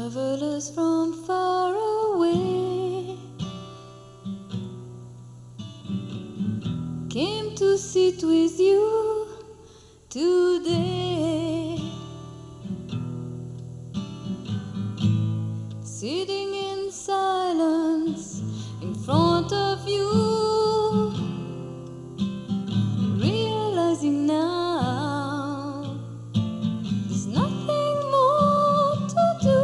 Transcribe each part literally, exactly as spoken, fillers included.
travelers from far away came to sit with you today, sitting in silence in front of you, realizing now there's nothing more to do.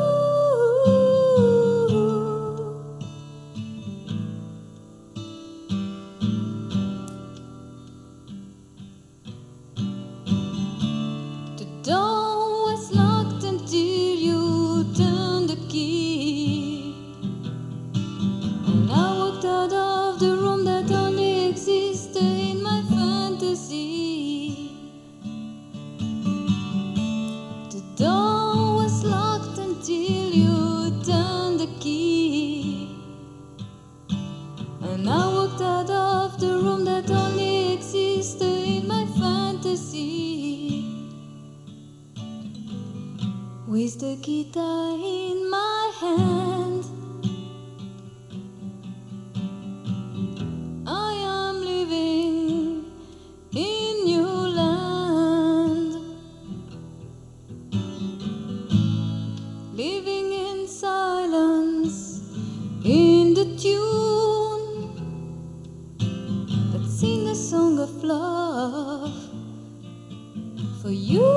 The door was locked until you turned the key, and I walked out of the room that only existed in my fantasy. The door was locked until you turned the key, and I walked out of the room that only existed in my fantasy, with the guitar in my hand. I am living in new land, living in silence, in the tune that sing a song of love for you.